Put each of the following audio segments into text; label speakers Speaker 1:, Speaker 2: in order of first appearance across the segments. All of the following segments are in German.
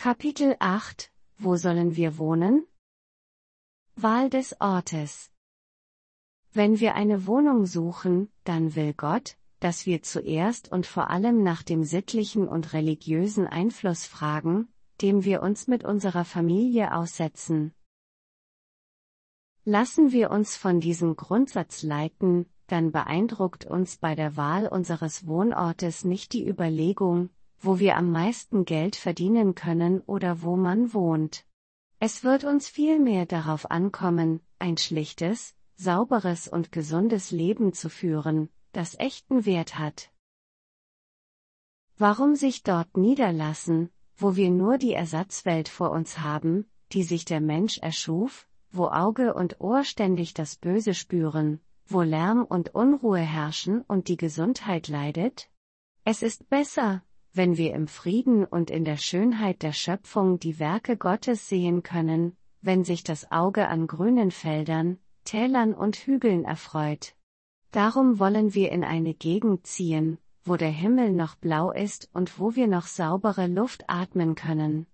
Speaker 1: Kapitel 8 – Wo sollen wir wohnen? Wahl des Ortes. Wenn wir eine Wohnung suchen, dann will Gott, dass wir zuerst und vor allem nach dem sittlichen und religiösen Einfluss fragen, dem wir uns mit unserer Familie aussetzen. Lassen wir uns von diesem Grundsatz leiten, dann beeindruckt uns bei der Wahl unseres Wohnortes nicht die Überlegung, wo wir am meisten Geld verdienen können oder wo man wohnt. Es wird uns vielmehr darauf ankommen, ein schlichtes, sauberes und gesundes Leben zu führen, das echten Wert hat. Warum sich dort niederlassen, wo wir nur die Ersatzwelt vor uns haben, die sich der Mensch erschuf, wo Auge und Ohr ständig das Böse spüren, wo Lärm und Unruhe herrschen und die Gesundheit leidet? Es ist besser, wenn wir im Frieden und in der Schönheit der Schöpfung die Werke Gottes sehen können, wenn sich das Auge an grünen Feldern, Tälern und Hügeln erfreut. Darum wollen wir in eine Gegend ziehen, wo der Himmel noch blau ist und wo wir noch saubere Luft atmen können.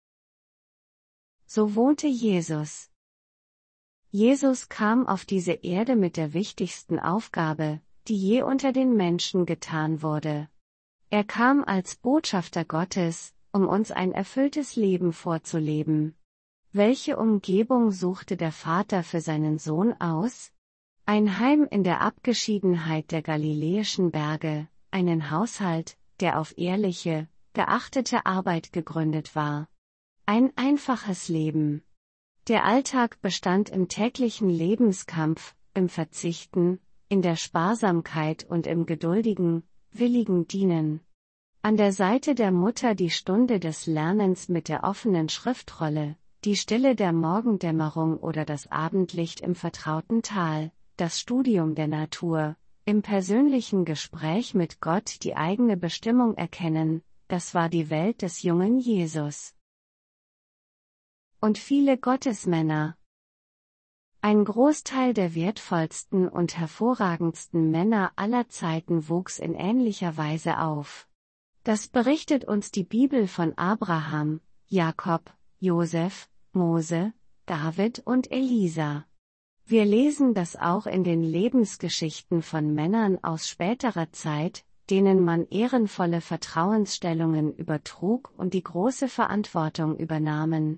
Speaker 1: So wohnte Jesus. Jesus kam auf diese Erde mit der wichtigsten Aufgabe, die je unter den Menschen getan wurde. Er kam als Botschafter Gottes, um uns ein erfülltes Leben vorzuleben. Welche Umgebung suchte der Vater für seinen Sohn aus? Ein Heim in der Abgeschiedenheit der galiläischen Berge, einen Haushalt, der auf ehrliche, geachtete Arbeit gegründet war. Ein einfaches Leben. Der Alltag bestand im täglichen Lebenskampf, im Verzichten, in der Sparsamkeit und im geduldigen, willigen Dienen. An der Seite der Mutter die Stunde des Lernens mit der offenen Schriftrolle, die Stille der Morgendämmerung oder das Abendlicht im vertrauten Tal, das Studium der Natur, im persönlichen Gespräch mit Gott die eigene Bestimmung erkennen, das war die Welt des jungen Jesus. Und viele Gottesmänner. Ein Großteil der wertvollsten und hervorragendsten Männer aller Zeiten wuchs in ähnlicher Weise auf. Das berichtet uns die Bibel von Abraham, Jakob, Josef, Mose, David und Elisa. Wir lesen das auch in den Lebensgeschichten von Männern aus späterer Zeit, denen man ehrenvolle Vertrauensstellungen übertrug und die große Verantwortung übernahmen.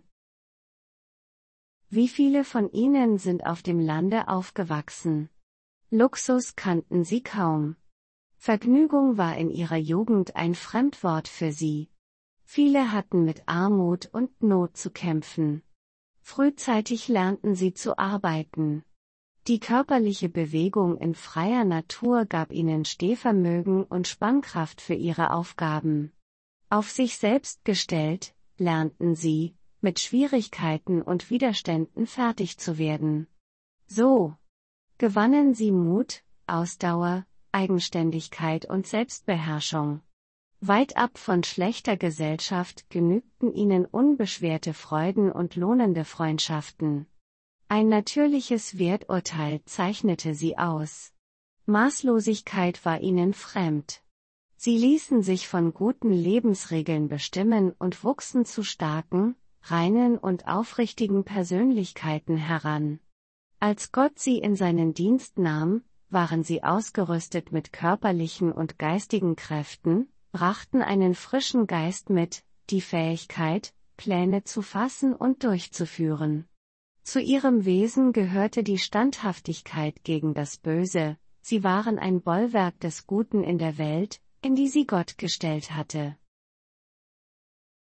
Speaker 1: Wie viele von ihnen sind auf dem Lande aufgewachsen? Luxus kannten sie kaum. Vergnügung war in ihrer Jugend ein Fremdwort für sie. Viele hatten mit Armut und Not zu kämpfen. Frühzeitig lernten sie zu arbeiten. Die körperliche Bewegung in freier Natur gab ihnen Stehvermögen und Spannkraft für ihre Aufgaben. Auf sich selbst gestellt, lernten sie, mit Schwierigkeiten und Widerständen fertig zu werden. So gewannen sie Mut, Ausdauer, Eigenständigkeit und Selbstbeherrschung. Weit ab von schlechter Gesellschaft genügten ihnen unbeschwerte Freuden und lohnende Freundschaften. Ein natürliches Werturteil zeichnete sie aus. Maßlosigkeit war ihnen fremd. Sie ließen sich von guten Lebensregeln bestimmen und wuchsen zu starken, reinen und aufrichtigen Persönlichkeiten heran. Als Gott sie in seinen Dienst nahm, waren sie ausgerüstet mit körperlichen und geistigen Kräften, brachten einen frischen Geist mit, die Fähigkeit, Pläne zu fassen und durchzuführen. Zu ihrem Wesen gehörte die Standhaftigkeit gegen das Böse, sie waren ein Bollwerk des Guten in der Welt, in die sie Gott gestellt hatte.